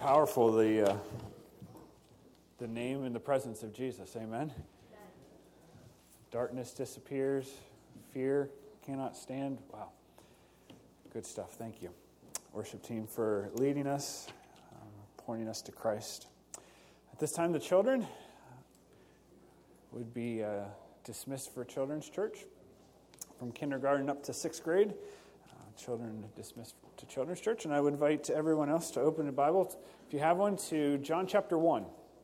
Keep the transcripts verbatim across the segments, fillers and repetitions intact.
Powerful, the uh, the name and the presence of Jesus. Amen. Darkness disappears. Fear cannot stand. Wow. Good stuff. Thank you, worship team, for leading us, um, pointing us to Christ. At this time, the children would be uh, dismissed for Children's Church from kindergarten up to sixth grade. Uh, children dismissed to Children's Church, and I would invite everyone else to open the Bible, if you have one, to John chapter one.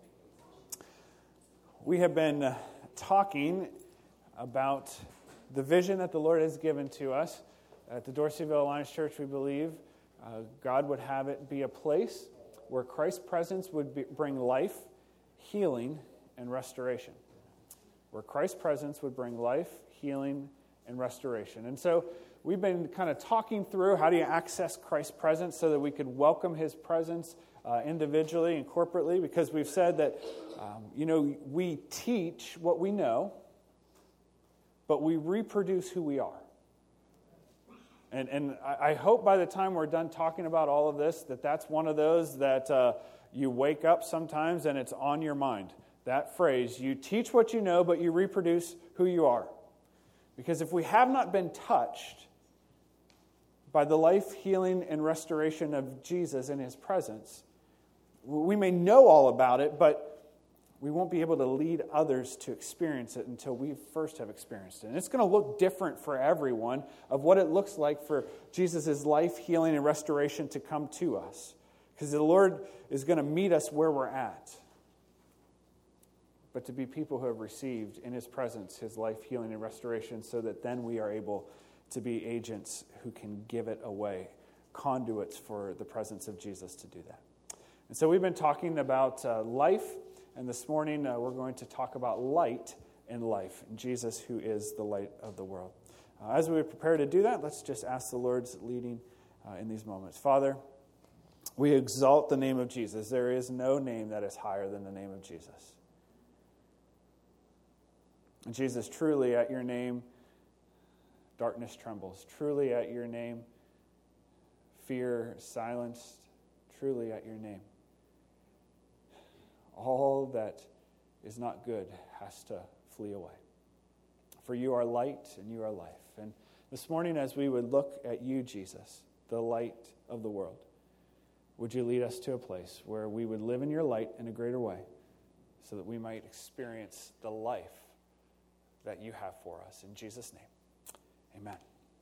We have been uh, talking about the vision that the Lord has given to us. At the Dorseyville Alliance Church, we believe uh, God would have it be a place where Christ's presence would be, bring life, healing, and restoration. Where Christ's presence would bring life, healing, and restoration. And so we've been kind of talking through how do you access Christ's presence so that we could welcome His presence uh, individually and corporately, because we've said that, um, you know, we teach what we know, but we reproduce who we are. And and I hope by the time we're done talking about all of this, that that's one of those that uh, you wake up sometimes and it's on your mind. That phrase, you teach what you know, but you reproduce who you are. Because if we have not been touched by the life, healing, and restoration of Jesus in His presence, we may know all about it, but we won't be able to lead others to experience it until we first have experienced it. And it's going to look different for everyone of what it looks like for Jesus' life, healing, and restoration to come to us. Because the Lord is going to meet us where we're at. But to be people who have received in His presence His life, healing, and restoration, so that then we are able to be agents who can give it away, conduits for the presence of Jesus to do that. And so we've been talking about uh, life, and this morning uh, we're going to talk about light and life, and Jesus, who is the light of the world. Uh, as we prepare to do that, let's just ask the Lord's leading uh, in these moments. Father, we exalt the name of Jesus. There is no name that is higher than the name of Jesus. And Jesus, truly at your name, darkness trembles. Truly at your name, fear silenced. Truly at your name, all that is not good has to flee away. For you are light and you are life. And this morning, as we would look at you, Jesus, the light of the world, would you lead us to a place where we would live in your light in a greater way so that we might experience the life that you have for us. In Jesus' name, amen.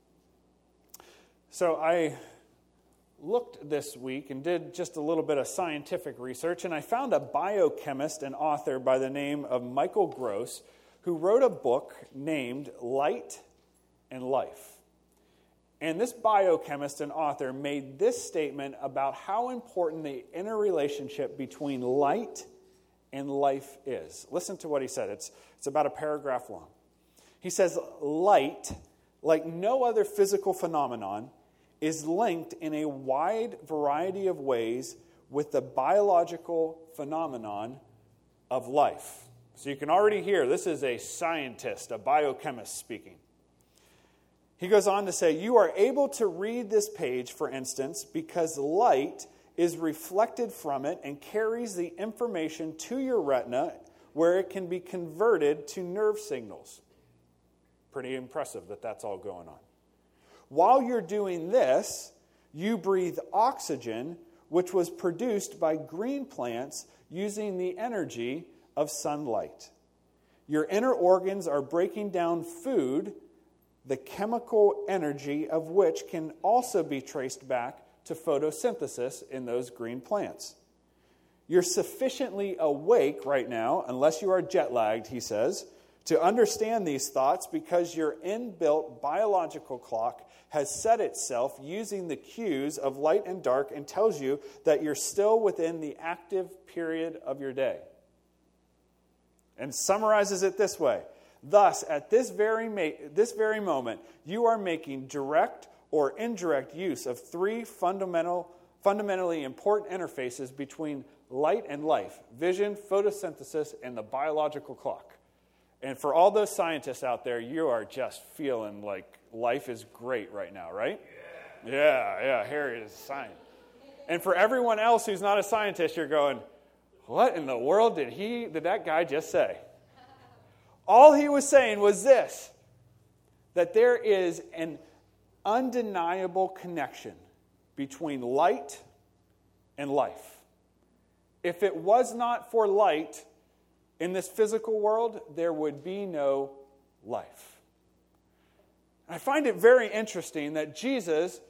So I looked this week and did just a little bit of scientific research, and I found a biochemist and author by the name of Michael Gross, who wrote a book named Light and Life. And this biochemist and author made this statement about how important the interrelationship between light and life is. Listen to what he said. It's, it's about a paragraph long. He says, light, like no other physical phenomenon, is linked in a wide variety of ways with the biological phenomenon of life. So you can already hear this is a scientist, a biochemist speaking. He goes on to say, you are able to read this page, for instance, because light is reflected from it and carries the information to your retina where it can be converted to nerve signals. Pretty impressive that that's all going on. While you're doing this, you breathe oxygen, which was produced by green plants using the energy of sunlight. Your inner organs are breaking down food, the chemical energy of which can also be traced back to photosynthesis in those green plants. You're sufficiently awake right now, unless you are jet lagged, he says, to understand these thoughts because your inbuilt biological clock has set itself using the cues of light and dark and tells you that you're still within the active period of your day. And summarizes it this way. Thus, at this very ma- this very moment, you are making direct or indirect use of three fundamental, fundamentally important interfaces between light and life: vision, photosynthesis, and the biological clock. And for all those scientists out there, you are just feeling like life is great right now, right? Yeah, yeah, yeah, here it is, science. And for everyone else who's not a scientist, you're going, what in the world did he, did that guy just say? All he was saying was this, that there is an undeniable connection between light and life. If it was not for light in this physical world, there would be no life. I find it very interesting that Jesus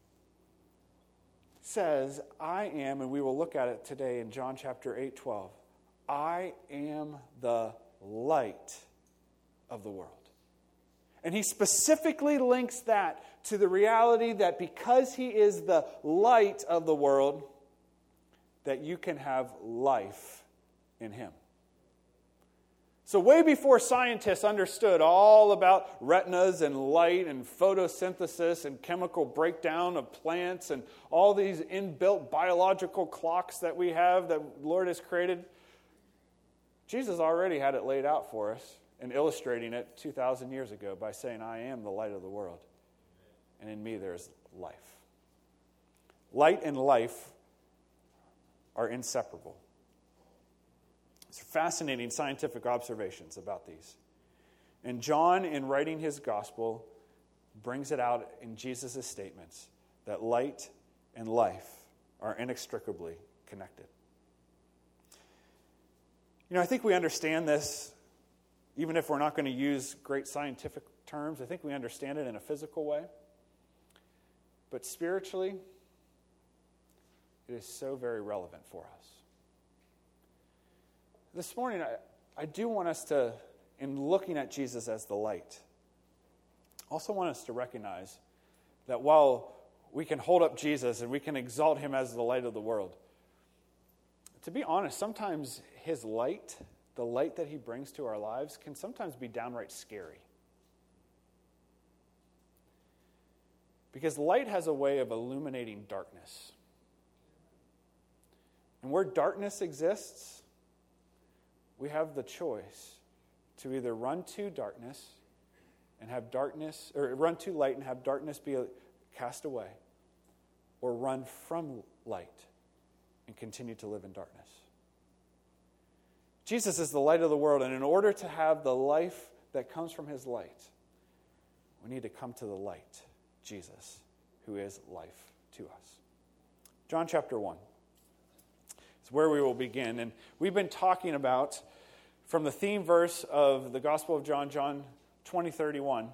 says, I am, and we will look at it today in John chapter eight, twelve, I am the light of the world. And he specifically links that to the reality that because he is the light of the world, that you can have life in him. So way before scientists understood all about retinas and light and photosynthesis and chemical breakdown of plants and all these inbuilt biological clocks that we have that the Lord has created, Jesus already had it laid out for us and illustrating it two thousand years ago by saying, I am the light of the world, and in me there is life. Light and life are inseparable. It's fascinating scientific observations about these. And John, in writing his gospel, brings it out in Jesus' statements that light and life are inextricably connected. You know, I think we understand this, even if we're not going to use great scientific terms. I think we understand it in a physical way. But spiritually, it is so very relevant for us. This morning, I, I do want us to, in looking at Jesus as the light, also want us to recognize that while we can hold up Jesus and we can exalt him as the light of the world, to be honest, sometimes his light, the light that he brings to our lives, can sometimes be downright scary. Because light has a way of illuminating darkness. And where darkness exists, we have the choice to either run to darkness and have darkness, or run to light and have darkness be cast away, or run from light and continue to live in darkness. Jesus is the light of the world, and in order to have the life that comes from his light, we need to come to the light, Jesus, who is life to us. John chapter one. It's where we will begin. And we've been talking about, from the theme verse of the Gospel of John, John twenty, thirty-one,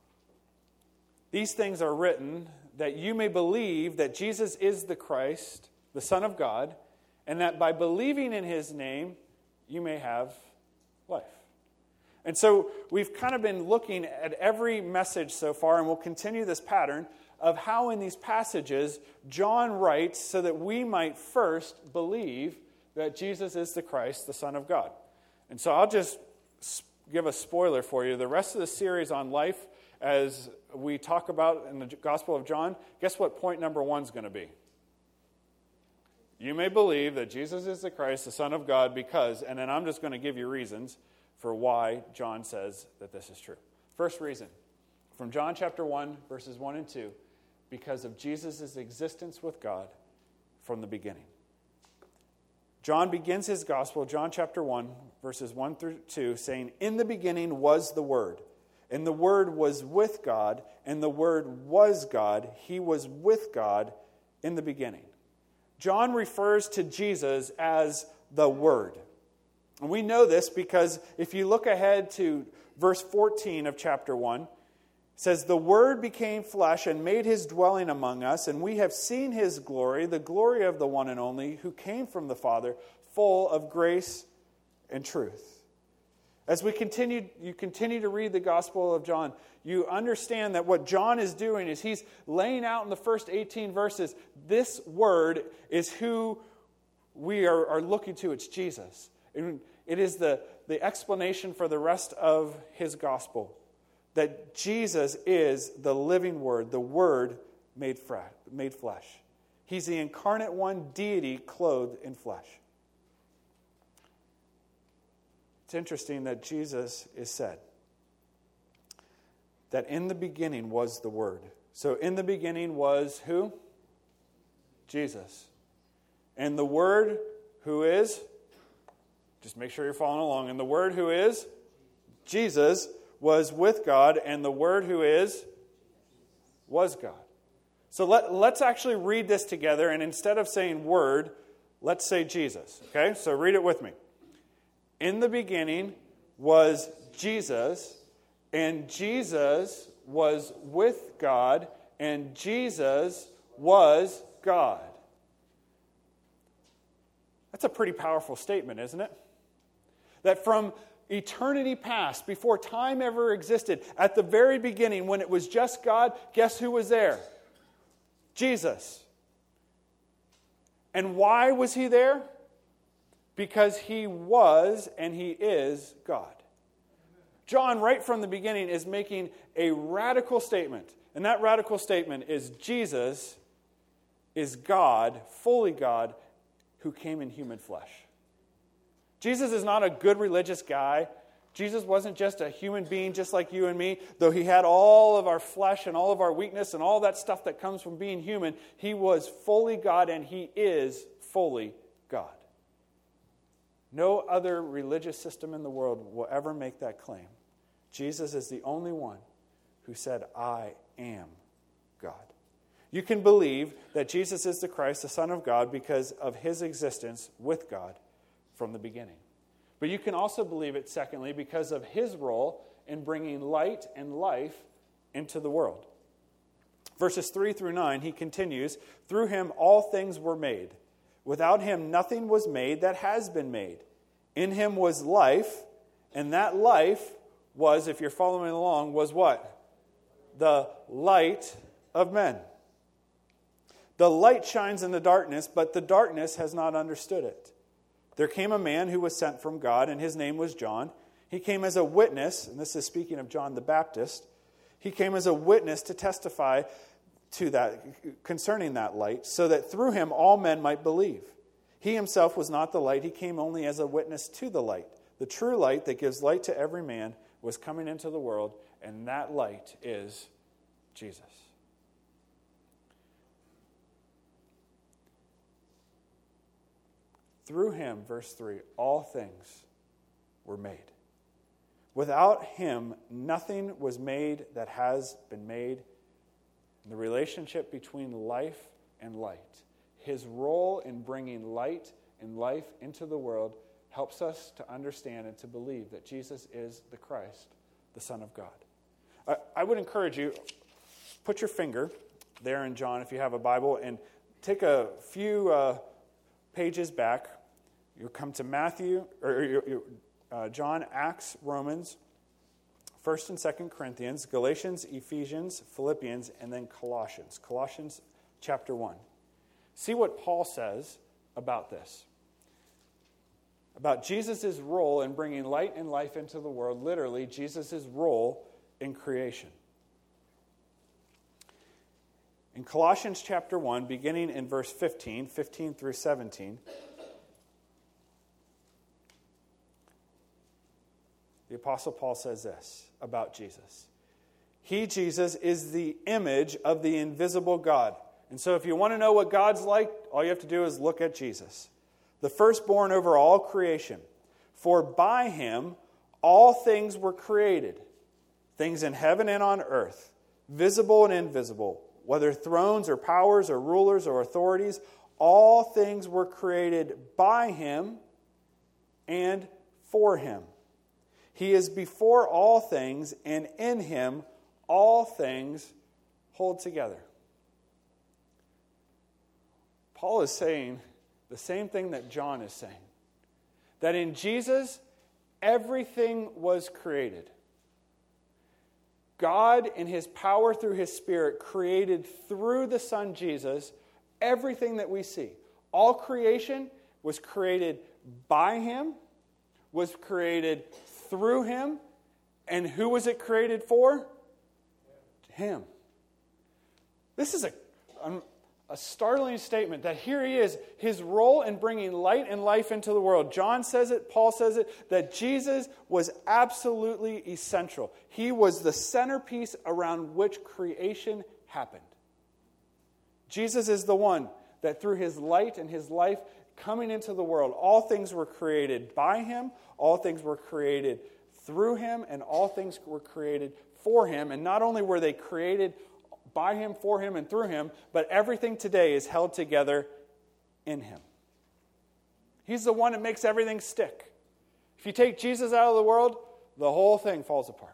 these things are written that you may believe that Jesus is the Christ, the Son of God, and that by believing in his name, you may have life. And so we've kind of been looking at every message so far, and we'll continue this pattern of how in these passages John writes so that we might first believe that Jesus is the Christ, the Son of God. And so I'll just give a spoiler for you. The rest of the series on life, as we talk about in the Gospel of John, guess what point number one is going to be? You may believe that Jesus is the Christ, the Son of God, because, and then I'm just going to give you reasons for why John says that this is true. First reason, from John chapter one, verses one and two, because of Jesus' existence with God from the beginning. John begins his gospel, John chapter one, verses one through two, saying, in the beginning was the Word, and the Word was with God, and the Word was God. He was with God in the beginning. John refers to Jesus as the Word. And we know this because if you look ahead to verse fourteen of chapter one, it says, the Word became flesh and made his dwelling among us, and we have seen his glory, the glory of the one and only, who came from the Father, full of grace and truth. As we continue, you continue to read the Gospel of John, you understand that what John is doing is he's laying out in the first eighteen verses, this Word is who we are, are looking to. It's Jesus. It is the, the explanation for the rest of his gospel. That Jesus is the living Word, the Word made, fra- made flesh. He's the incarnate one, deity clothed in flesh. It's interesting that Jesus is said that in the beginning was the Word. So in the beginning was who? Jesus. And the Word who is, just make sure you're following along, and the Word who is, Jesus, was with God, and the Word who is, was God. So let, let's actually read this together, and instead of saying Word, let's say Jesus. Okay, so read it with me. In the beginning was Jesus, and Jesus was with God, and Jesus was God. That's a pretty powerful statement, isn't it? That from eternity past, before time ever existed, at the very beginning, when it was just God, guess who was there? Jesus. And why was he there? Because he was and he is God. John, right from the beginning, is making a radical statement. And that radical statement is Jesus is God, fully God, who came in human flesh. Jesus is not a good religious guy. Jesus wasn't just a human being just like you and me. Though he had all of our flesh and all of our weakness and all that stuff that comes from being human, he was fully God and he is fully God. No other religious system in the world will ever make that claim. Jesus is the only one who said, I am God. You can believe that Jesus is the Christ, the Son of God, because of his existence with God from the beginning. But you can also believe it, secondly, because of his role in bringing light and life into the world. Verses three through nine, he continues, through him all things were made. Without him nothing was made that has been made. In him was life, and that life was, if you're following along, was what? The light of men. The light shines in the darkness, but the darkness has not understood it. There came a man who was sent from God, and his name was John. He came as a witness, and this is speaking of John the Baptist. He came as a witness to testify to that concerning that light, so that through him all men might believe. He himself was not the light. He came only as a witness to the light. The true light that gives light to every man was coming into the world, and that light is Jesus. Through him, verse three, all things were made. Without him, nothing was made that has been made. The relationship between life and light, his role in bringing light and life into the world, helps us to understand and to believe that Jesus is the Christ, the Son of God. I, I would encourage you, put your finger there in John if you have a Bible, and take a few uh, pages back. You'll come to Matthew, or uh, John, Acts, Romans, First and Second Corinthians, Galatians, Ephesians, Philippians, and then Colossians. Colossians chapter one. See what Paul says about this. About Jesus' role in bringing light and life into the world. Literally, Jesus' role in creation. In Colossians chapter one, beginning in verse fifteen, fifteen through seventeen, the Apostle Paul says this about Jesus. He, Jesus, is the image of the invisible God. And so if you want to know what God's like, all you have to do is look at Jesus. The firstborn over all creation. For by him all things were created, things in heaven and on earth, visible and invisible, whether thrones or powers or rulers or authorities, all things were created by him and for him. He is before all things, and in him all things hold together. Paul is saying the same thing that John is saying. That in Jesus, everything was created. God, in his power through his Spirit, created through the Son Jesus everything that we see. All creation was created by him, was created through him, and who was it created for? Him. This is a, a startling statement that here he is, his role in bringing light and life into the world. John says it, Paul says it, that Jesus was absolutely essential. He was the centerpiece around which creation happened. Jesus is the one that through his light and his life coming into the world, all things were created by him, all things were created through him, and all things were created for him. And not only were they created by him, for him, and through him, but everything today is held together in him. He's the one that makes everything stick. If you take Jesus out of the world, the whole thing falls apart.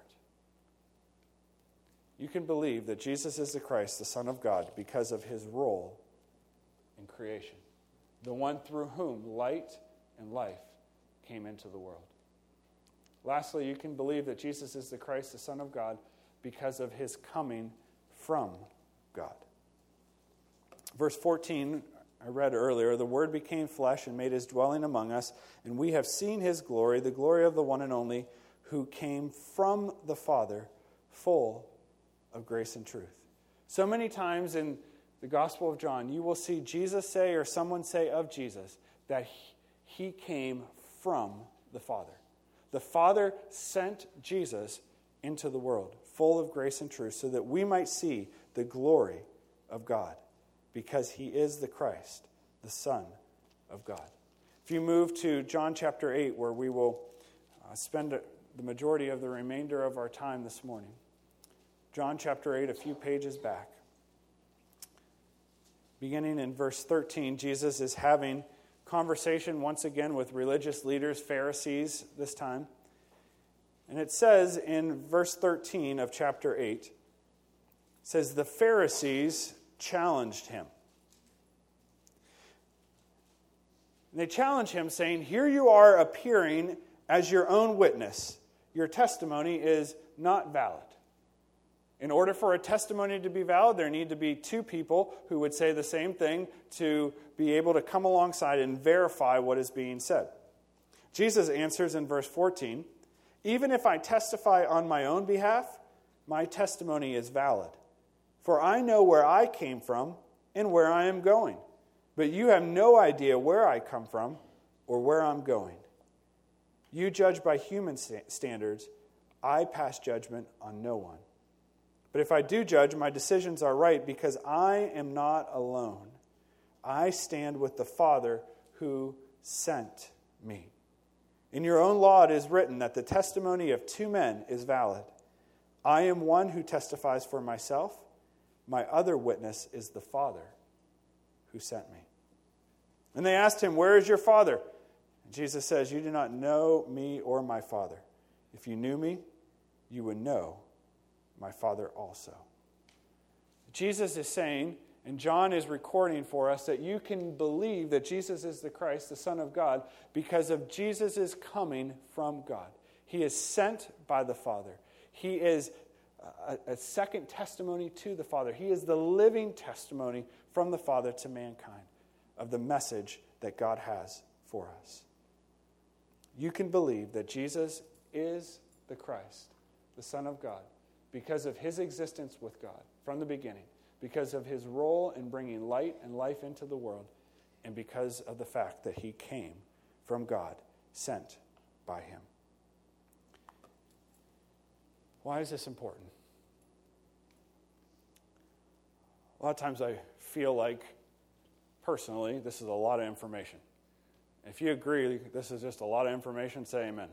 You can believe that Jesus is the Christ, the Son of God, because of his role in creation, the one through whom light and life came into the world. Lastly, you can believe that Jesus is the Christ, the Son of God, because of his coming from God. Verse fourteen, I read earlier, the Word became flesh and made his dwelling among us, and we have seen his glory, the glory of the one and only, who came from the Father, full of grace and truth. So many times in the Gospel of John, you will see Jesus say, or someone say of Jesus, that he came from the Father. The Father sent Jesus into the world, full of grace and truth, so that we might see the glory of God, because he is the Christ, the Son of God. If you move to John chapter eight, where we will uh, spend the majority of the remainder of our time this morning. John chapter eight, a few pages back. Beginning in verse thirteen, Jesus is having conversation once again with religious leaders, Pharisees this time. And it says in verse thirteen of chapter eight, it says, the Pharisees challenged him. And they challenged him, saying, here you are appearing as your own witness. Your testimony is not valid. In order for a testimony to be valid, there need to be two people who would say the same thing to be able to come alongside and verify what is being said. Jesus answers in verse fourteen, even if I testify on my own behalf, my testimony is valid. For I know where I came from and where I am going. But you have no idea where I come from or where I'm going. You judge by human standards. I pass judgment on no one. But if I do judge, my decisions are right because I am not alone. I stand with the Father who sent me. In your own law it is written that the testimony of two men is valid. I am one who testifies for myself. My other witness is the Father who sent me. And they asked him, where is your Father? And Jesus says, you do not know me or my Father. If you knew me, you would know my Father also. Jesus is saying, and John is recording for us, that you can believe that Jesus is the Christ, the Son of God, because of Jesus' coming from God. He is sent by the Father. He is a, a second testimony to the Father. He is the living testimony from the Father to mankind of the message that God has for us. You can believe that Jesus is the Christ, the Son of God, because of his existence with God from the beginning, because of his role in bringing light and life into the world, and because of the fact that he came from God, sent by him. Why is this important? A lot of times I feel like, personally, this is a lot of information. If you agree this is just a lot of information, say amen. Amen.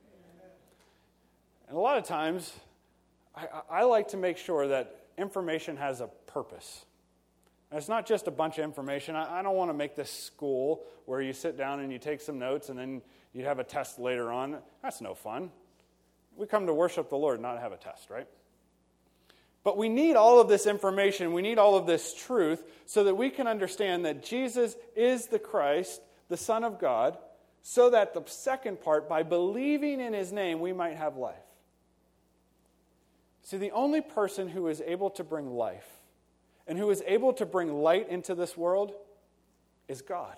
And a lot of times, I, I like to make sure that information has a purpose. And it's not just a bunch of information. I, I don't want to make this school where you sit down and you take some notes and then you have a test later on. That's no fun. We come to worship the Lord, not have a test, right? But we need all of this information, we need all of this truth so that we can understand that Jesus is the Christ, the Son of God, so that the second part, by believing in his name, we might have life. See, the only person who is able to bring life and who is able to bring light into this world is God.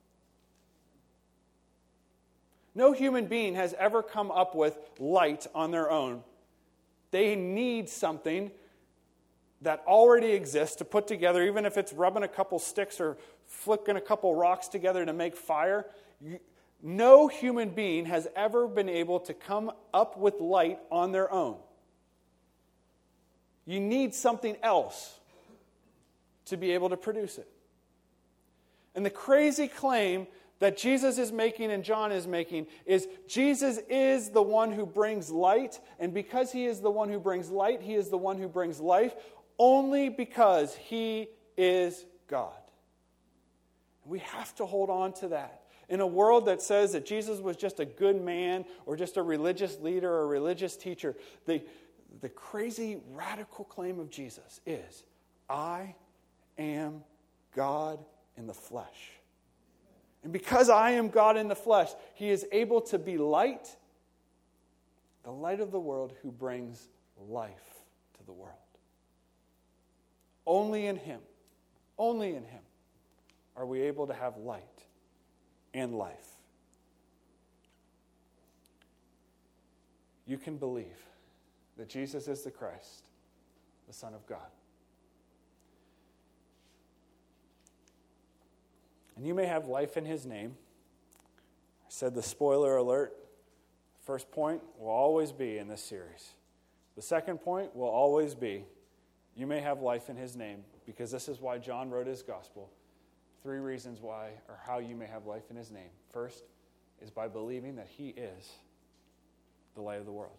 No human being has ever come up with light on their own. They need something that already exists to put together, even if it's rubbing a couple sticks or flicking a couple rocks together to make fire. No human being has ever been able to come up with light on their own. You need something else to be able to produce it. And the crazy claim that Jesus is making and John is making is Jesus is the one who brings light, and because he is the one who brings light, he is the one who brings life, only because he is God. And we have to hold on to that. In a world that says that Jesus was just a good man or just a religious leader or a religious teacher, the, the crazy radical claim of Jesus is, I am God in the flesh. And because I am God in the flesh, he is able to be light, the light of the world who brings life to the world. Only in him, only in him are we able to have light and life. You can believe that Jesus is the Christ, the Son of God. And you may have life in his name. I said the spoiler alert. First point will always be in this series. The second point will always be, you may have life in his name, because this is why John wrote his gospel. Three reasons why or how you may have life in his name. First is by believing that he is the light of the world.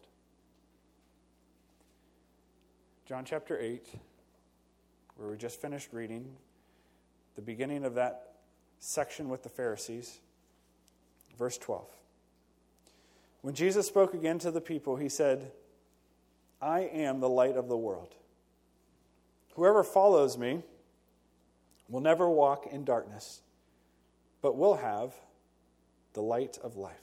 John chapter eight, where we just finished reading, the beginning of that section with the Pharisees, verse twelve. When Jesus spoke again to the people, he said, I am the light of the world. Whoever follows me will never walk in darkness, but will have the light of life.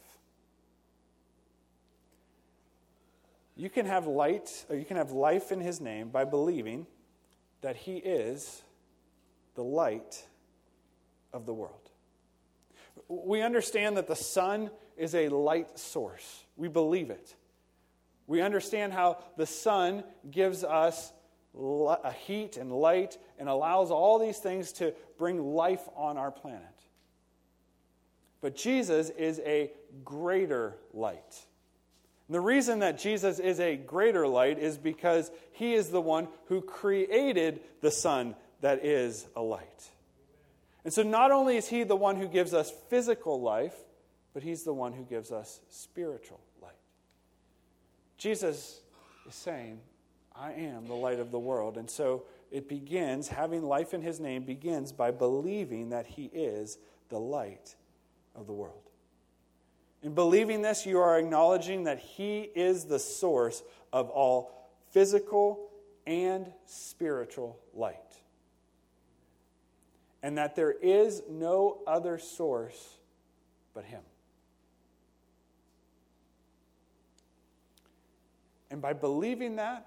You can have light, or you can have life in his name by believing that he is the light of the world. We understand that the sun is a light source. We believe it. We understand how the sun gives us a heat and light and allows all these things to bring life on our planet. But Jesus is a greater light. And the reason that Jesus is a greater light is because he is the one who created the sun that is a light. And so not only is he the one who gives us physical life, but he's the one who gives us spiritual light. Jesus is saying, I am the light of the world. And so it begins, having life in his name begins by believing that he is the light of the world. In believing this, you are acknowledging that he is the source of all physical and spiritual light. And that there is no other source but him. And by believing that,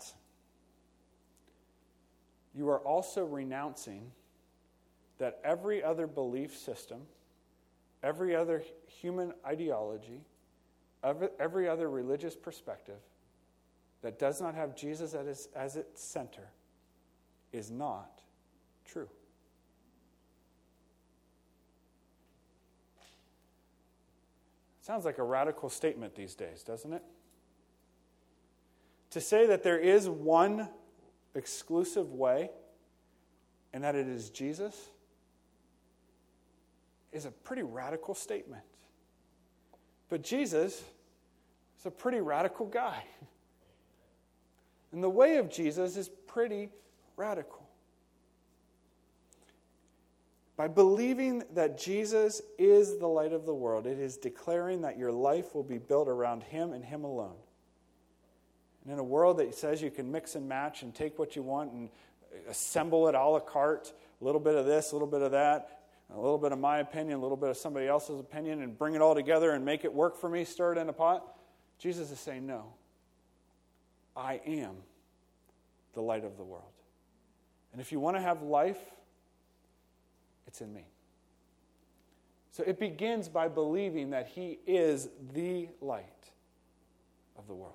you are also renouncing that every other belief system, every other human ideology, every, every other religious perspective that does not have Jesus as its, as its center is not true. Sounds like a radical statement these days, doesn't it? To say that there is one exclusive way and that it is Jesus is a pretty radical statement. But Jesus is a pretty radical guy. And the way of Jesus is pretty radical. By believing that Jesus is the light of the world, it is declaring that your life will be built around him and him alone. And in a world that says you can mix and match and take what you want and assemble it a la carte, a little bit of this, a little bit of that, a little bit of my opinion, a little bit of somebody else's opinion, and bring it all together and make it work for me, stir it in a pot, Jesus is saying, no, I am the light of the world. And if you want to have life, it's in me. So it begins by believing that he is the light of the world.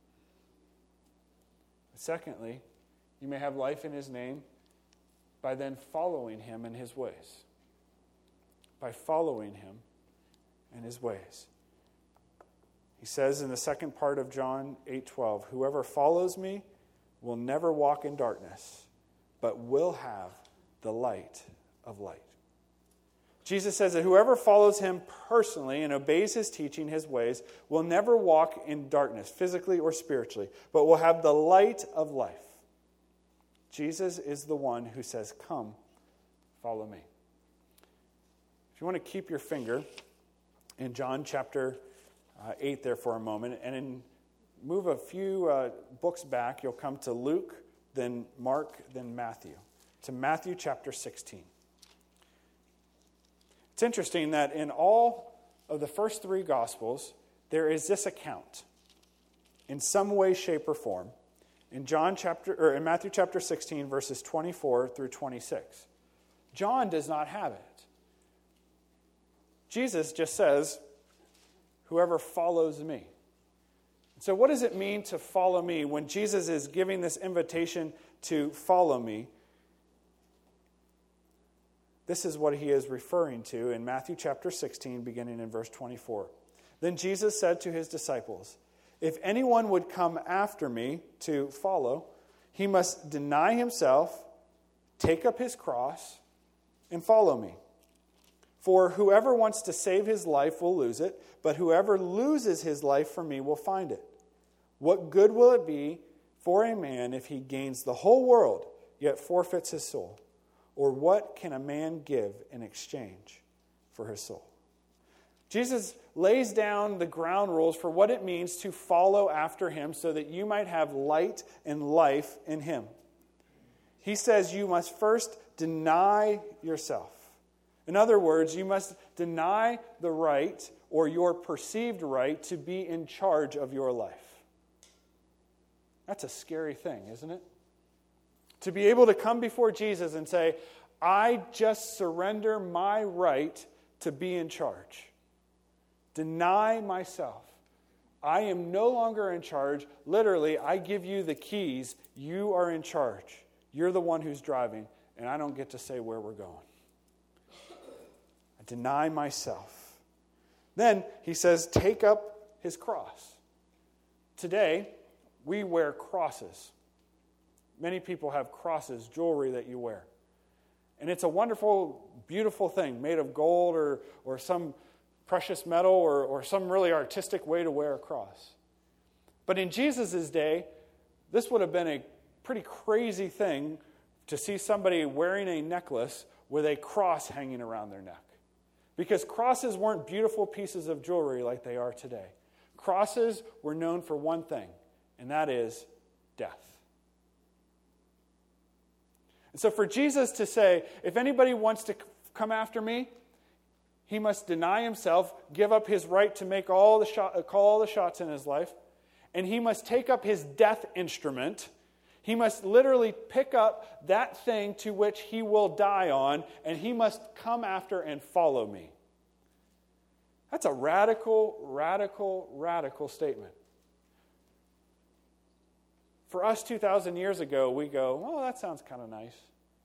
Secondly, you may have life in his name by then following him in his ways. By following him in his ways. He says in the second part of John eight twelve, whoever follows me will never walk in darkness, but will have the light of light. Jesus says that whoever follows him personally and obeys his teaching, his ways, will never walk in darkness, physically or spiritually, but will have the light of life. Jesus is the one who says, come, follow me. If you want to keep your finger in John chapter uh, eight there for a moment, and in, move a few uh, books back, you'll come to Luke, then Mark, then Matthew, to Matthew chapter sixteen. It's interesting that in all of the first three Gospels, there is this account, in some way, shape, or form, in John chapter or in Matthew chapter sixteen, verses twenty-four through twenty-six. John does not have it. Jesus just says, whoever follows me. So what does it mean to follow me when Jesus is giving this invitation to follow me? This is what he is referring to in Matthew chapter sixteen, beginning in verse twenty-four. Then Jesus said to his disciples, if anyone would come after me to follow, he must deny himself, take up his cross, and follow me. For whoever wants to save his life will lose it, but whoever loses his life for me will find it. What good will it be for a man if he gains the whole world, yet forfeits his soul? Or what can a man give in exchange for his soul? Jesus lays down the ground rules for what it means to follow after him so that you might have light and life in him. He says you must first deny yourself. In other words, you must deny the right or your perceived right to be in charge of your life. That's a scary thing, isn't it? To be able to come before Jesus and say, I just surrender my right to be in charge. Deny myself. I am no longer in charge. Literally, I give you the keys. You are in charge. You're the one who's driving, and I don't get to say where we're going. I deny myself. Then he says, take up his cross. Today, we wear crosses. Many people have crosses, jewelry that you wear. And it's a wonderful, beautiful thing made of gold or, or some precious metal or, or some really artistic way to wear a cross. But in Jesus' day, this would have been a pretty crazy thing to see somebody wearing a necklace with a cross hanging around their neck. Because crosses weren't beautiful pieces of jewelry like they are today. Crosses were known for one thing, and that is death. And so for Jesus to say, if anybody wants to come after me, he must deny himself, give up his right to make all the shot, call all the shots in his life, and he must take up his death instrument. He must literally pick up that thing to which he will die on, and he must come after and follow me. That's a radical, radical, radical statement. For us two thousand years ago, we go, oh, that sounds kind of nice.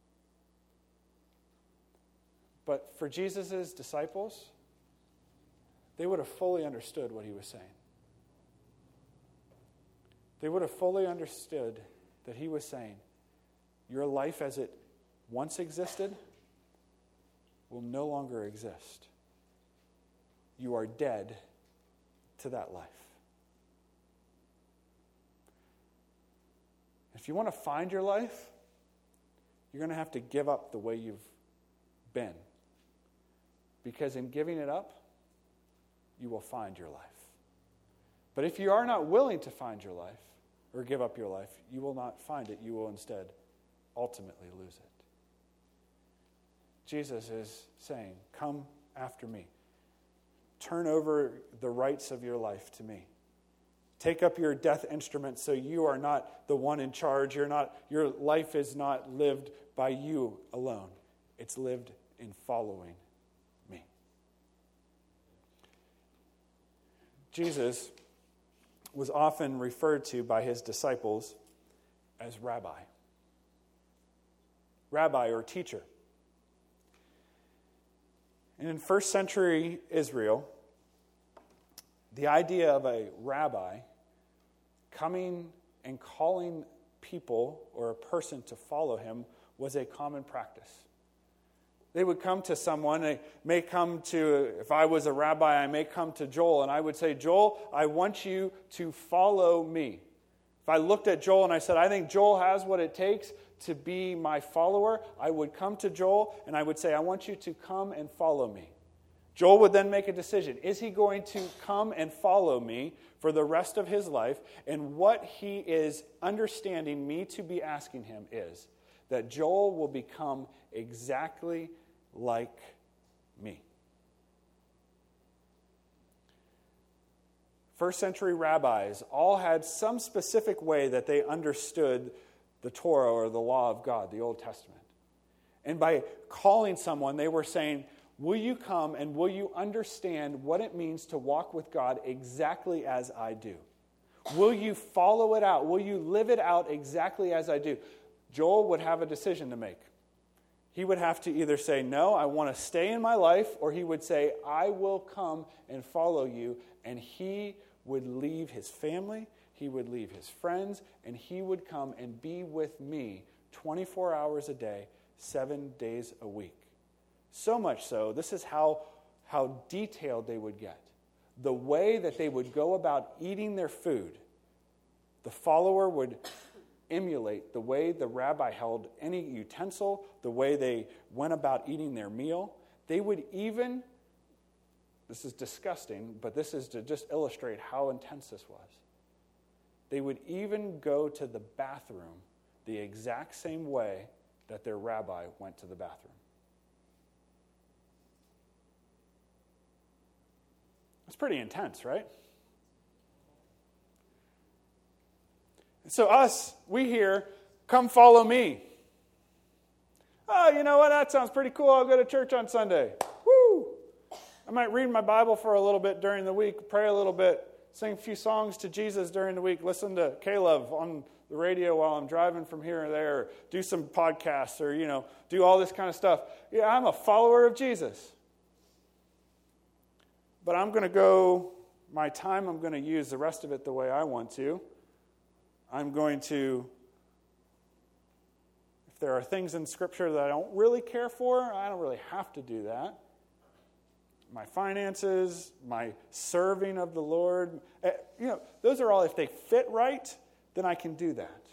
But for Jesus' disciples, they would have fully understood what he was saying. They would have fully understood that he was saying, your life as it once existed will no longer exist. You are dead to that life. If you want to find your life, you're going to have to give up the way you've been. Because in giving it up, you will find your life. But if you are not willing to find your life, or give up your life, you will not find it. You will instead ultimately lose it. Jesus is saying, come after me. Turn over the rights of your life to me. Take up your death instrument so you are not the one in charge. You're not, your life is not lived by you alone. It's lived in following me. Jesus was often referred to by his disciples as rabbi. Rabbi or teacher. And in first century Israel, the idea of a rabbi coming and calling people or a person to follow him was a common practice. They would come to someone, they may come to, if I was a rabbi, I may come to Joel, and I would say, Joel, I want you to follow me. If I looked at Joel and I said, I think Joel has what it takes to be my follower, I would come to Joel and I would say, I want you to come and follow me. Joel would then make a decision. Is he going to come and follow me for the rest of his life? And what he is understanding me to be asking him is that Joel will become exactly like me. First century rabbis all had some specific way that they understood the Torah or the law of God, the Old Testament. And by calling someone, they were saying, will you come and will you understand what it means to walk with God exactly as I do? Will you follow it out? Will you live it out exactly as I do? Joel would have a decision to make. He would have to either say, no, I want to stay in my life, or he would say, I will come and follow you. And he would leave his family, he would leave his friends, and he would come and be with me twenty-four hours a day, seven days a week. So much so, this is how, how detailed they would get. The way that they would go about eating their food, the follower would emulate the way the rabbi held any utensil, the way they went about eating their meal. They would even, this is disgusting, but this is to just illustrate how intense this was. They would even go to the bathroom the exact same way that their rabbi went to the bathroom. It's pretty intense, right? So us, we hear, come follow me. Oh, you know what? That sounds pretty cool. I'll go to church on Sunday. Woo! I might read my Bible for a little bit during the week, pray a little bit, sing a few songs to Jesus during the week, listen to Caleb on the radio while I'm driving from here or there, or do some podcasts, or, you know, do all this kind of stuff. Yeah, I'm a follower of Jesus. But I'm going to go, my time I'm going to use the rest of it the way I want to. I'm going to, if there are things in Scripture that I don't really care for, I don't really have to do that. My finances, my serving of the Lord, you know, those are all, if they fit right, then I can do that.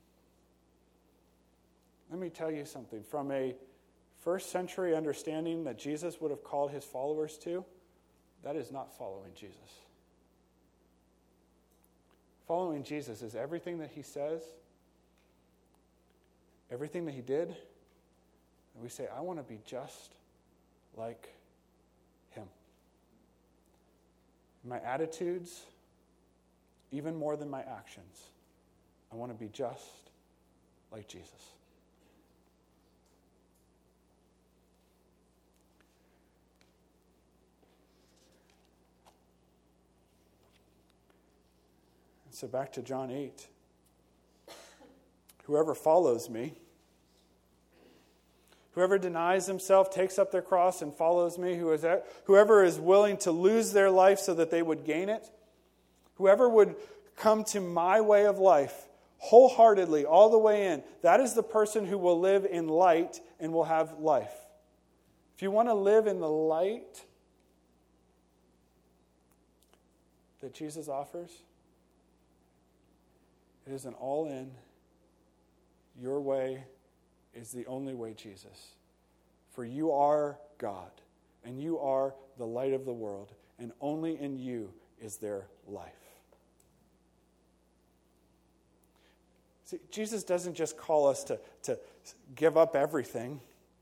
Let me tell you something. From a first century understanding that Jesus would have called his followers to, that is not following Jesus. Following Jesus is everything that he says, everything that he did, and we say, I want to be just like him. My attitudes, even more than my actions, I want to be just like Jesus. So back to John eight. Whoever follows me, whoever denies himself, takes up their cross and follows me, who is at, whoever is willing to lose their life so that they would gain it, whoever would come to my way of life wholeheartedly, all the way in, that is the person who will live in light and will have life. If you want to live in the light that Jesus offers, it is an all-in, your way is the only way, Jesus. For you are God, and you are the light of the world, and only in you is there life. See, Jesus doesn't just call us to, to give up everything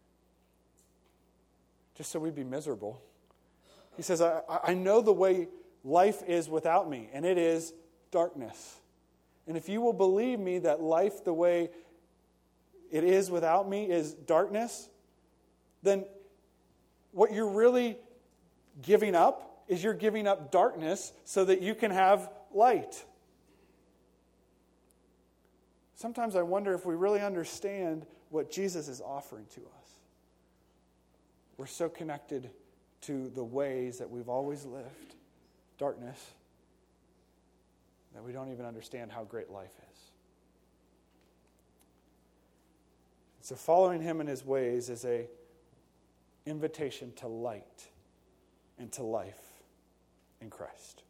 just so we'd be miserable. He says, I, I know the way life is without me, and it is darkness. And if you will believe me that life the way it is without me is darkness, then what you're really giving up is you're giving up darkness so that you can have light. Sometimes I wonder if we really understand what Jesus is offering to us. We're so connected to the ways that we've always lived, darkness, that we don't even understand how great life is. So following him in his ways is a invitation to light and to life in Christ.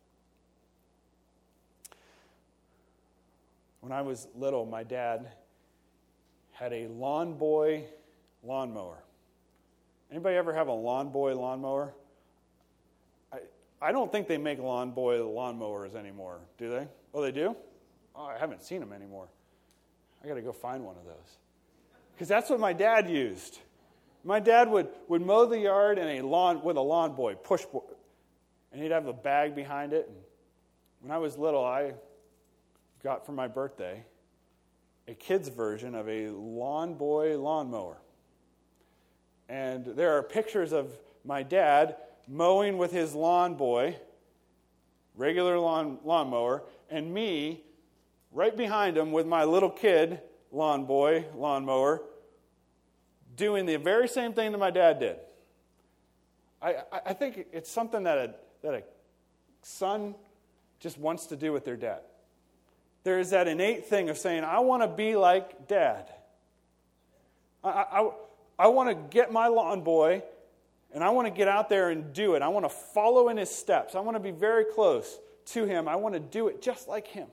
When I was little, my dad had a Lawn Boy lawnmower. Anybody ever have a Lawn Boy lawnmower? I, I don't think they make Lawn Boy lawnmowers anymore, do they? Oh, they do? Oh, I haven't seen them anymore. I got to go find one of those. Because that's what my dad used. My dad would, would mow the yard in a lawn with a Lawn Boy, push boy, and he'd have a bag behind it. And when I was little, I got for my birthday a kid's version of a Lawn Boy lawnmower. And there are pictures of my dad mowing with his Lawn Boy, regular lawn lawnmower, and me right behind him with my little kid Lawn Boy lawnmower, doing the very same thing that my dad did. I, I think it's something that a, that a son just wants to do with their dad. There is that innate thing of saying, I want to be like Dad. I, I, I want to get my Lawn Boy, and I want to get out there and do it. I want to follow in his steps. I want to be very close to him. I want to do it just like him.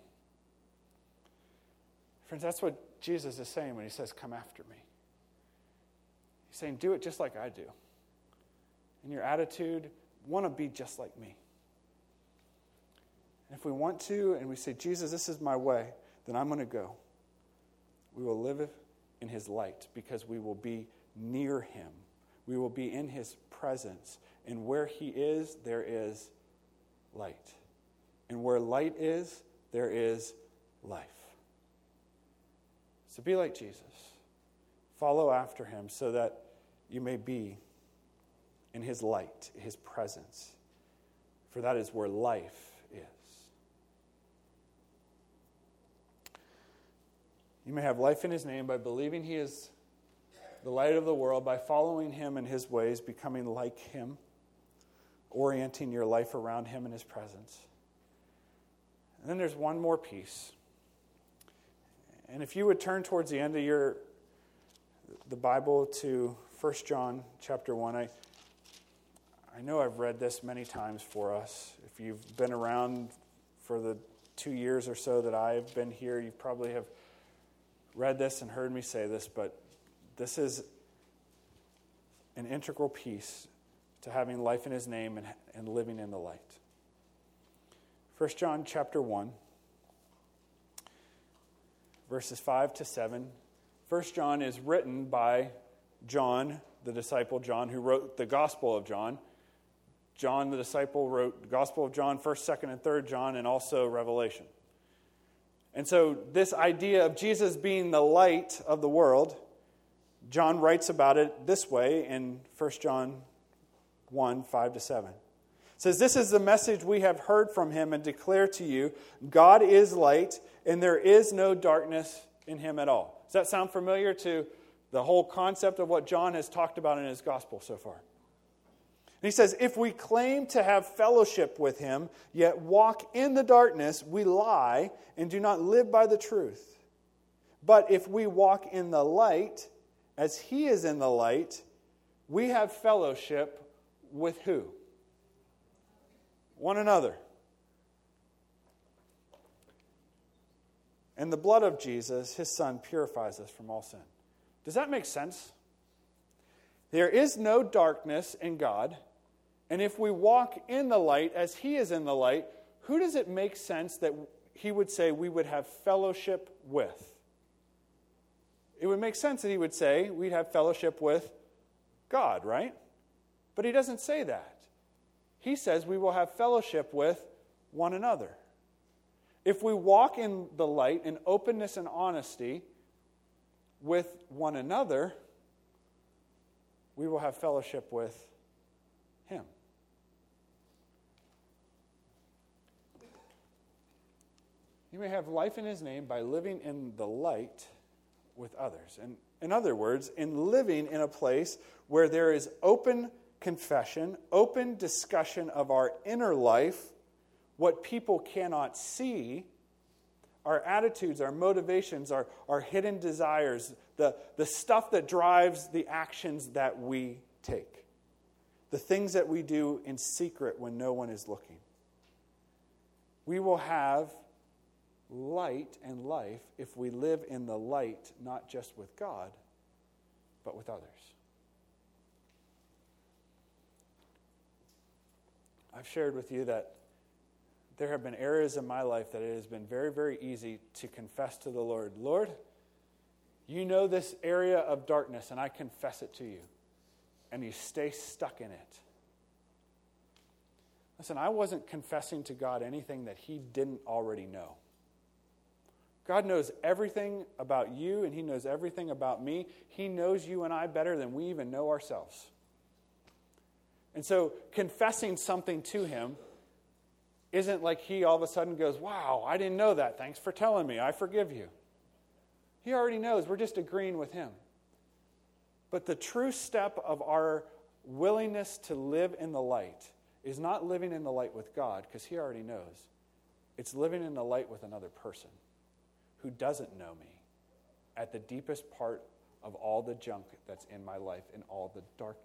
Friends, that's what Jesus is saying when he says, come after me. He's saying, do it just like I do. In your attitude, want to be just like me. And if we want to, and we say, Jesus, this is my way, then I'm going to go. We will live in his light because we will be near him. We will be in his presence. And where he is, there is light. And where light is, there is life. So be like Jesus. Follow after him so that you may be in his light, his presence. For that is where life is. You may have life in his name by believing he is the light of the world, by following him in his ways, becoming like him, orienting your life around him in his presence. And then there's one more piece. And if you would turn towards the end of your the Bible to First John chapter one, I I know I've read this many times for us. If you've been around for the two years or so that I've been here, you probably have read this and heard me say this, but this is an integral piece to having life in his name and, and living in the light. First John chapter one, verses five to seven. First John is written by John, the disciple John, who wrote the Gospel of John. John, the disciple, wrote the Gospel of John, first, second, and third John, and also Revelation. And so this idea of Jesus being the light of the world, John writes about it this way in First John one, five to seven. It says, this is the message we have heard from him and declare to you, God is light, and there is no darkness in him at all. Does that sound familiar to the whole concept of what John has talked about in his gospel so far? And he says, if we claim to have fellowship with him, yet walk in the darkness, we lie and do not live by the truth. But if we walk in the light, as he is in the light, we have fellowship with who? One another. And the blood of Jesus, his son, purifies us from all sin. Does that make sense? There is no darkness in God. And if we walk in the light as he is in the light, who does it make sense that he would say we would have fellowship with? It would make sense that he would say we'd have fellowship with God, right? But he doesn't say that. He says we will have fellowship with one another. If we walk in the light in openness and honesty with one another, we will have fellowship with him. You may have life in his name by living in the light with others. And in other words, in living in a place where there is open confession, open discussion of our inner life, what people cannot see, our attitudes, our motivations, our, our hidden desires, the, the stuff that drives the actions that we take. the things that we do in secret when no one is looking. We will have light and life if we live in the light, not just with God, but with others. I've shared with you that there have been areas in my life that it has been very, very easy to confess to the Lord, Lord, you know this area of darkness, and I confess it to you. And you stay stuck in it. Listen, I wasn't confessing to God anything that he didn't already know. God knows everything about you, and he knows everything about me. He knows you and I better than we even know ourselves. And so confessing something to him isn't like he all of a sudden goes, wow, I didn't know that. Thanks for telling me. I forgive you. He already knows. We're just agreeing with him. But the true step of our willingness to live in the light is not living in the light with God, because he already knows. It's living in the light with another person who doesn't know me at the deepest part of all the junk that's in my life and all the darkness.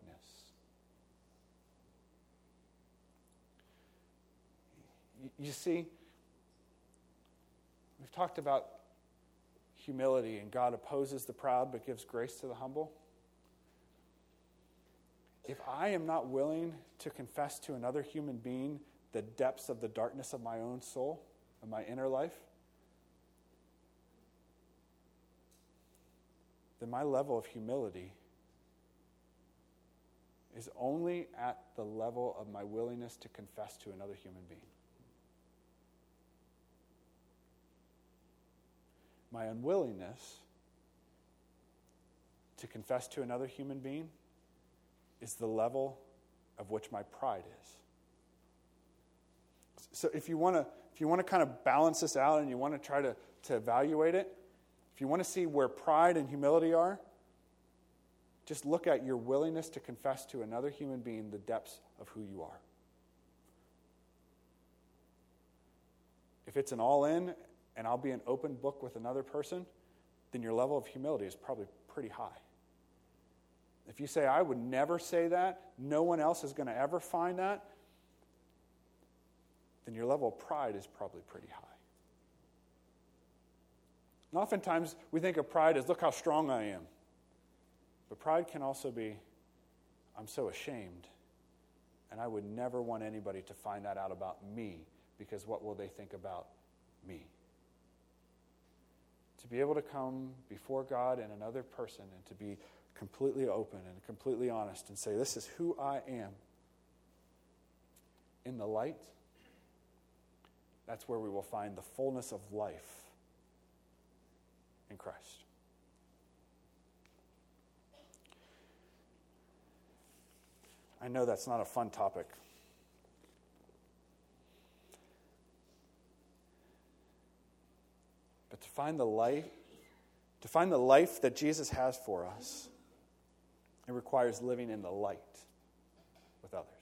You see, we've talked about humility, and God opposes the proud but gives grace to the humble. If I am not willing to confess to another human being the depths of the darkness of my own soul, of my inner life, then my level of humility is only at the level of my willingness to confess to another human being. My unwillingness to confess to another human being is the level of which my pride is. So if you want to if you want to kind of balance this out and you want to try to, to evaluate it, if you want to see where pride and humility are, just look at your willingness to confess to another human being the depths of who you are. If it's an all-in and I'll be an open book with another person, then your level of humility is probably pretty high. If you say, I would never say that, no one else is going to ever find that, then your level of pride is probably pretty high. And oftentimes we think of pride as, look how strong I am. But pride can also be, I'm so ashamed, and I would never want anybody to find that out about me, because what will they think about me? To be able to come before God and another person and to be completely open and completely honest and say, this is who I am in the light, that's where we will find the fullness of life in Christ. I know that's not a fun topic. But to find the life, to find the life that Jesus has for us, it requires living in the light with others.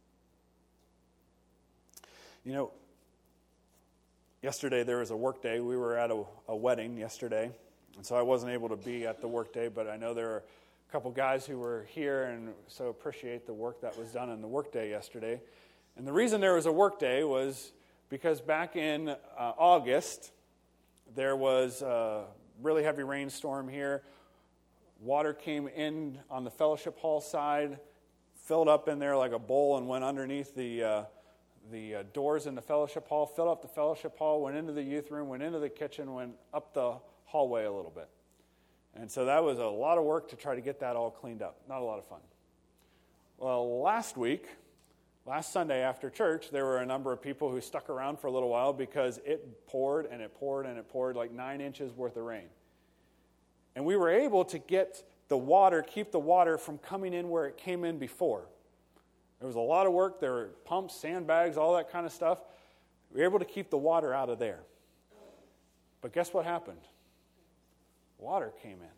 You know, yesterday there was a work day. We were at a, a wedding yesterday, and so I wasn't able to be at the work day, but I know there are a couple guys who were here and so appreciate the work that was done in the work day yesterday. And the reason there was a work day was because back in uh, August, there was a really heavy rainstorm here. Water came in on the fellowship hall side, filled up in there like a bowl, and went underneath the uh, the uh, doors in the fellowship hall, filled up the fellowship hall, went into the youth room, went into the kitchen, went up the hallway a little bit. And so that was a lot of work to try to get that all cleaned up. Not a lot of fun. Well, last week, last Sunday after church, there were a number of people who stuck around for a little while because it poured and it poured and it poured like nine inches worth of rain. And we were able to get the water, keep the water from coming in where it came in before. There was a lot of work. There were pumps, sandbags, all that kind of stuff. We were able to keep the water out of there. But guess what happened? Water came in.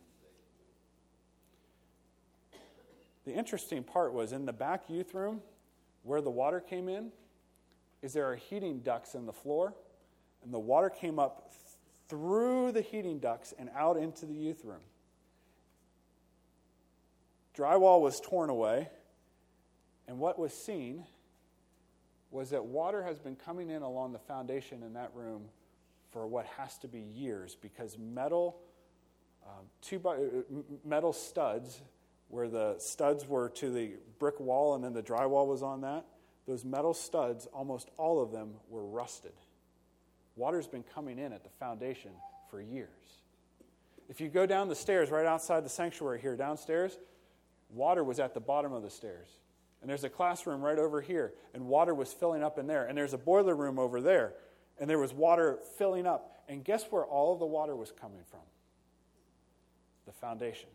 The interesting part was in the back youth room, where the water came in, is there are heating ducts in the floor, and the water came up through the heating ducts and out into the youth room. Drywall was torn away, And what was seen was that water has been coming in along the foundation in that room for what has to be years, because metal, um, two by, uh, metal studs, where the studs were to the brick wall and then the drywall was on that, those metal studs, almost all of them were rusted. Water's been coming in at the foundation for years. If you go down the stairs right outside the sanctuary here downstairs, water was at the bottom of the stairs. And there's a classroom right over here, and water was filling up in there. And there's a boiler room over there, and there was water filling up. And guess where all of the water was coming from? The foundation.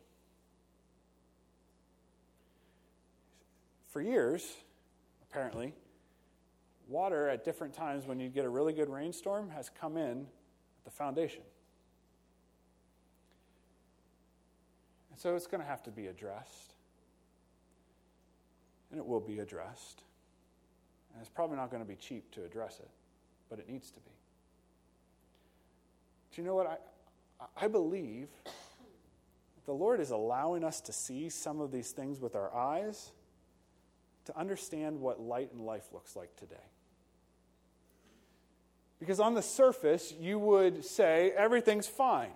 For years, apparently, water at different times when you get a really good rainstorm has come in at the foundation. And so it's going to have to be addressed. And it will be addressed. And it's probably not going to be cheap to address it, but it needs to be. Do you know what? I, I believe the Lord is allowing us to see some of these things with our eyes to understand what light and life looks like today. Because on the surface, you would say everything's fine.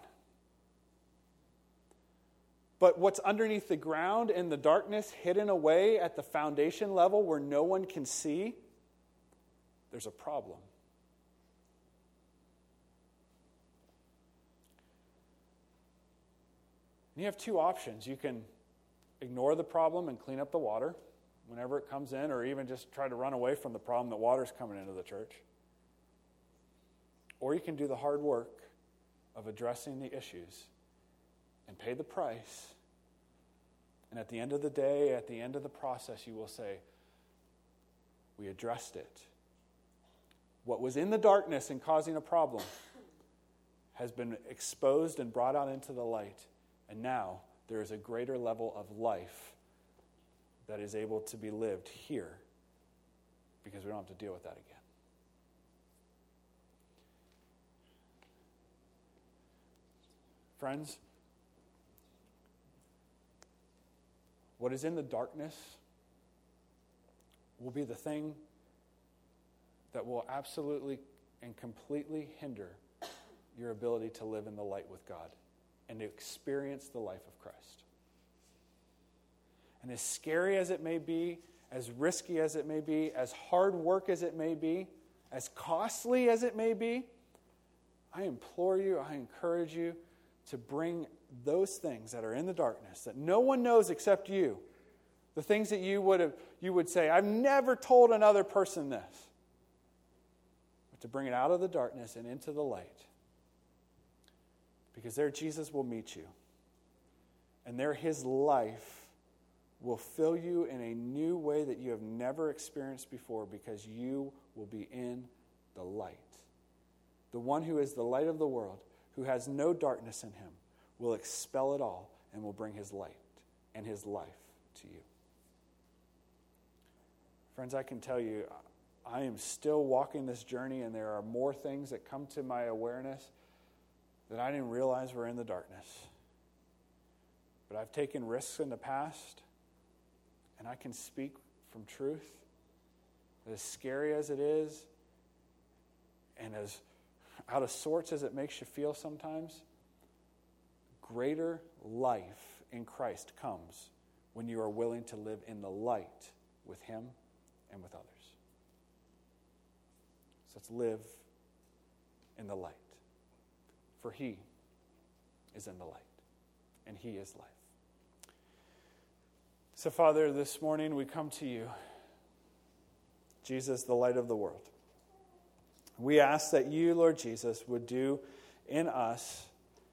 But what's underneath the ground in the darkness, hidden away at the foundation level where no one can see, there's a problem. And you have two options. You can ignore the problem and clean up the water whenever it comes in, or even just try to run away from the problem that water's coming into the church. Or you can do the hard work of addressing the issues and pay the price. And at the end of the day, at the end of the process, you will say, we addressed it. What was in the darkness and causing a problem has been exposed and brought out into the light. And now there is a greater level of life that is able to be lived here, because we don't have to deal with that again. Friends, what is in the darkness will be the thing that will absolutely and completely hinder your ability to live in the light with God and to experience the life of Christ. And as scary as it may be, as risky as it may be, as hard work as it may be, as costly as it may be, I implore you, I encourage you to bring those things that are in the darkness that no one knows except you, the things that you would have, you would say, I've never told another person this, but to bring it out of the darkness and into the light, because there Jesus will meet you, and there His life will fill you in a new way that you have never experienced before, because you will be in the light. The one who is the light of the world, who has no darkness in him, will expel it all and will bring His light and His life to you. Friends, I can tell you, I am still walking this journey, and there are more things that come to my awareness that I didn't realize were in the darkness. But I've taken risks in the past, and I can speak from truth. As scary as it is, and as out of sorts as it makes you feel sometimes, greater life in Christ comes when you are willing to live in the light with Him and with others. So let's live in the light. For He is in the light, and He is life. So, Father, this morning we come to You, Jesus, the light of the world. We ask that You, Lord Jesus, would do in us,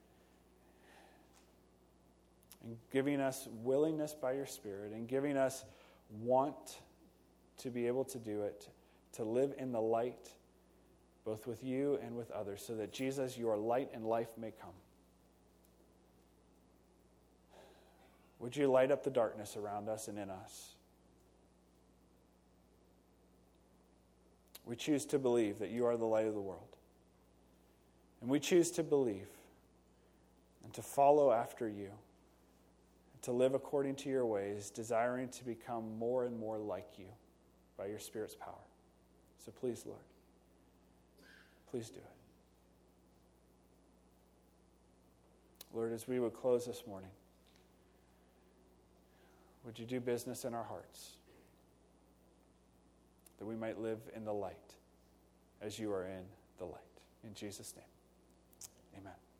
in giving us willingness by Your Spirit, and giving us want to be able to do it, to live in the light, both with You and with others, so that, Jesus, Your light and life may come. Would You light up the darkness around us and in us? We choose to believe that You are the light of the world. And we choose to believe and to follow after You, to live according to your ways, desiring to become more and more like you by your Spirit's power. So please, Lord, please do it. Lord, as we would close this morning, would you do business in our hearts, that we might live in the light as you are in the light. In Jesus' name, amen.